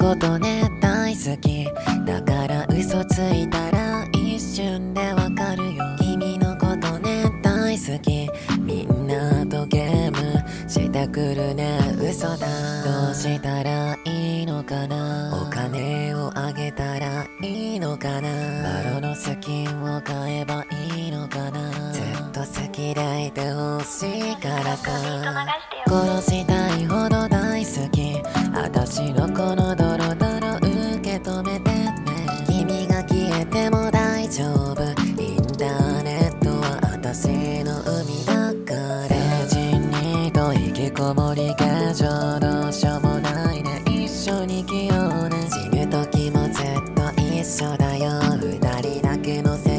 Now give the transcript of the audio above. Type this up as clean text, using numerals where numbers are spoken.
ことね大好きだから嘘ついたら一瞬でわかるよ。君のことね大好きみんなとゲームしてくるね嘘だ。どうしたらいいのかな。お金をあげたらいいのかな。バロのスキンを買えばいいのかな。ずっと好きでいてほしいからさ。殺したいほど大好き私のこのドロドロ受け止めてね。君が消えても大丈夫インターネットは私の海だから。成人にと引きこもり現状どうしようもないね。一緒に生きようね。死ぬ時もずっと一緒だよ。二人だけの世